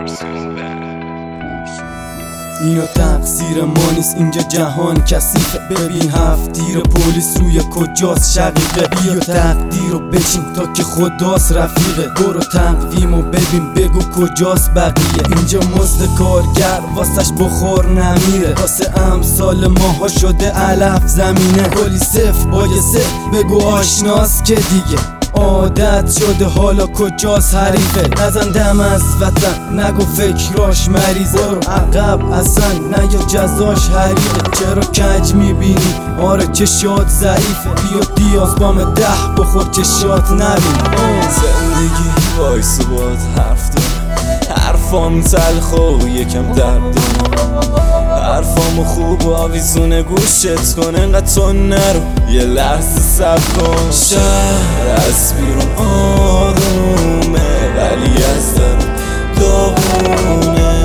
اینو تقصیر ما نیست، اینجا جهان کثیفه. ببین هفت تیر پلیس روی کجاست شقیقه. بیا تقدیر رو بچین تا که خداست رفیقه. برو تقویم و ببین بگو کجاست بقیه. اینجا مزد کارگر واسش بخور نمیره، واسه امثال ماها شده علف زمینه. کلی صفر با یه صفر بگو آشناست که دیگه عادت شده، حالا کجاست حریفه. نزن دم از وطن نگو فکراش مریضه. برو عقب اصلا نه یا جزاش حریقه. چرا کج میبینی؟ آره چشات ضعیفه. بیا دیاز بام 10 بخور چشات نبین. زندگی وایس باد حرف دارم، حرفام تلخ و یکم درد دارم. حرفامو خوب و آویزونه گوشت کن، انقدر تو نرو یه لحظه صبر کن. شهر از بیرون آرومه ولی از در داغونه.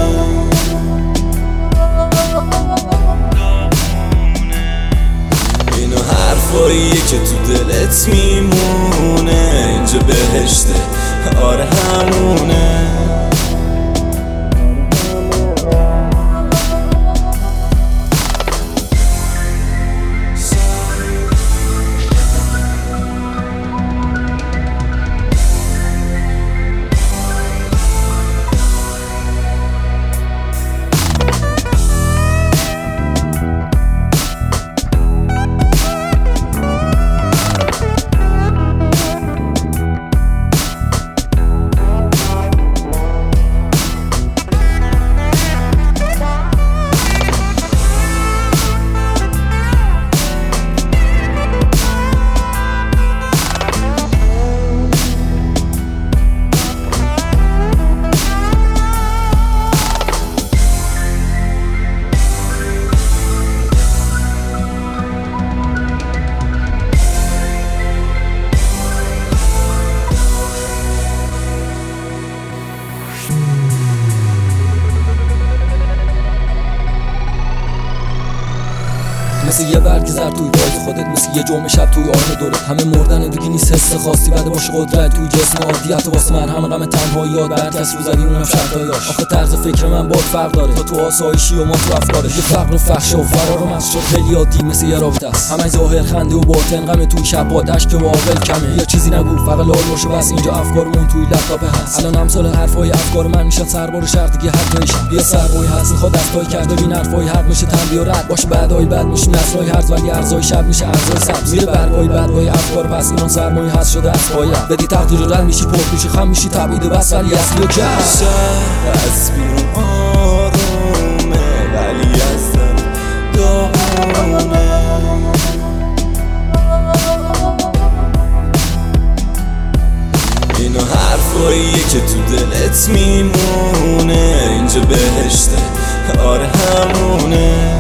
اینو حرفاییه که تو دلت میمونه. اینجا بهشته آره همونه. مثل یه برگ زرد توی باید خودت، مثل یه جمعه شب توی آینه دورت. همه مردن دیگه نیست حس خاصی بده باشه قدرت توی جسم عادی. حتی واسه من همه غم تنهاییات بعد کس رو زدی اونم شرطایاش. آخه طرز فکر من باید فرق داره، تو آسایشی و ما تو افکارش. یه فقر و فحش و فرار و مست شد خیلی عادی مثل یه رابطه است. همه ظاهر خنده و باطن غم توی شب با دشت و عاقل کمه. یا چیزی نگو فقط لال باشه بس، اینجا افکارمون توی لپتاپ هست. الان امثال حرفای افکار من میشن سربار شهر دیگه حد نمیشن. بیا سربای هست میخواد دستای کرده ببین حرفای حق میشه تنبیه و رد باشه. بعدای بعد میشیم نسلای هرز ولی ارزای شب میشه ارزای سبز. زیر برگای بدگای افکار پس ایران سرمایه هست شده از باید. بدی تقدیر رد میشی پرد میشی خم میشی تبعید بس ولی اصلی و کش. شهر از بیرون آرومه ولی از در داغونه. اینو حرفاییه که تو دلت میمونه. اینجا بهشته آره همونه.